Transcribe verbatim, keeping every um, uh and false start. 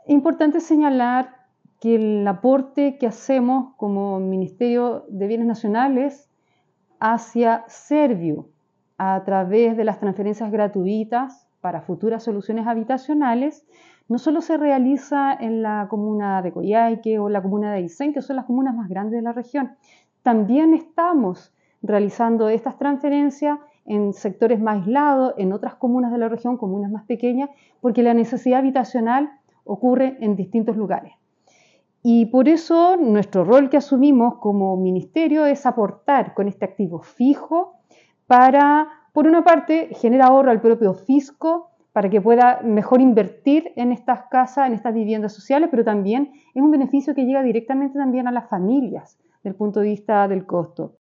Importante señalar que el aporte que hacemos como Ministerio de Bienes Nacionales hacia Servio a través de las transferencias gratuitas para futuras soluciones habitacionales no solo se realiza en la comuna de Coyhaique o la comuna de Aysén, que son las comunas más grandes de la región. También estamos realizando estas transferencias en sectores más aislados, en otras comunas de la región, comunas más pequeñas, porque la necesidad habitacional ocurre en distintos lugares. Y por eso nuestro rol que asumimos como ministerio es aportar con este activo fijo para, por una parte, generar ahorro al propio fisco para que pueda mejor invertir en estas casas, en estas viviendas sociales, pero también es un beneficio que llega directamente también a las familias desde el punto de vista del costo.